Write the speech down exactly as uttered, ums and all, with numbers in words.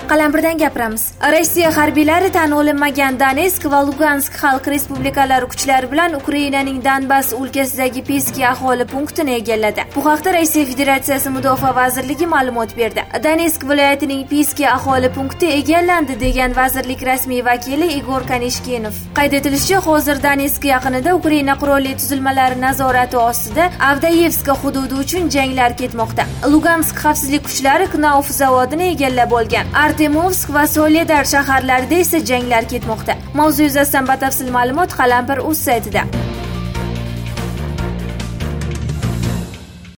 Qalampirdan gapiramiz. Rossiya harbiylari tan olinmagan Donetsk va Lugansk xalq respublikalari kuchlari bilan Ukrainaning Donbass o'lkasidagi Peski aholi punktini egalladi. Bu haqda Rossiya Federatsiyasi Mudofaa vazirligi ma'lumot berdi. Donetsk viloyatining Peski aholi punkti egallandi degan vazirlik rasmiy vakili Igor Kanishkinov. Qayd etilishicha, hozir Donetsk yaqinida Ukraina qurolli tuzilmalari nazorati ostida Avdeyevska hududi uchun janglar ketmoqda. Lugansk xavfsizlik kuchlari Knauf zavodini egallab olgan. Artemovsk va Soledar shaharlarida esa janglar ketmoqda. Mavzu yuzasidan batafsil ma'lumot Qalampir.uz saytida.